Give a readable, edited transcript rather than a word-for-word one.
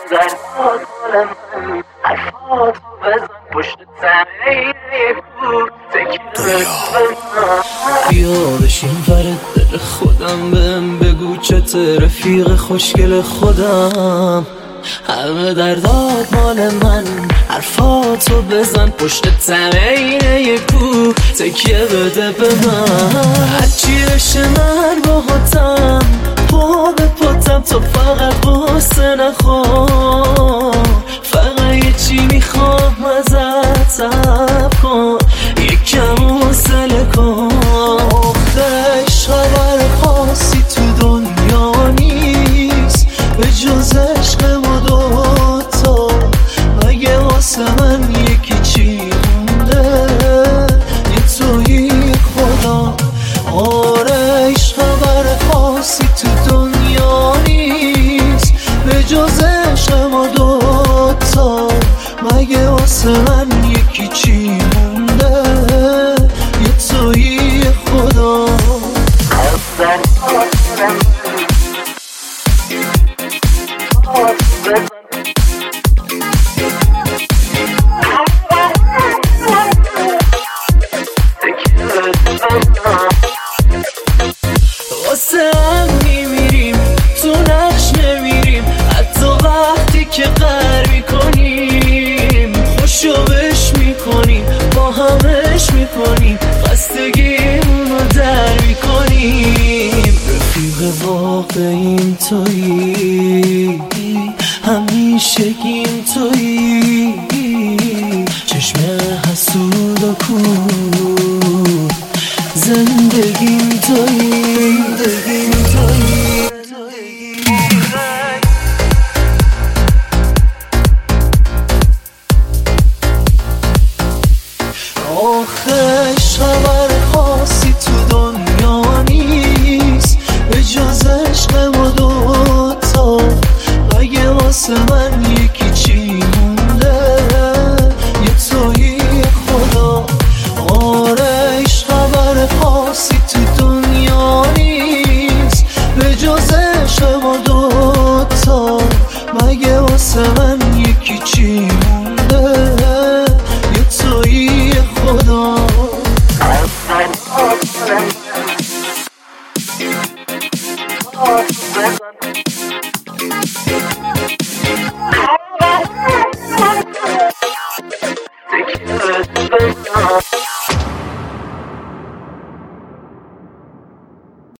زربات حال من حرفاتو بزن پشت تنه بود بیا بشین ورد دل خودم بهم بگو چته رفیق خوشگل خودم همه دردات مال من حرفاتو بزن پشت تنه یک کو تکیه بده به من هرچی بشه من باهاتم پا به پاتم تو فقط غصه نخور فقط یه چی میخوام ازت صبر کن یکم حوصله کن آخه خبر خاصی تو دنیا نیست به جز عشق ما دوتا مگه واسه من یکی چی مونده یه تویی خدا آره خبر خاصی تو دنیا نیست به جز عشق ما دوتا مگه واسه من یکی چی مونده یه تویی خدا واسه هم میمیریم تو نقش نمیریم حتی وقتی که قهر میکنیم خوشوبش میکنیم با همش میکنیم خستگیمونو در میکنیم رفیق واقعیم تویی همیشگیم تویی چشم حسود و کور زندگیم تویی آخه خبر خاصی تو دنیا نیست به جز عشق ما دوتا مگه واسه من یکی چی مونده یه تویی خدا آره خبر خاصی تو دنیا نیست به جز عشق ما دوتا مگه واسه من یکی چی مونده یه تویی خدا Oh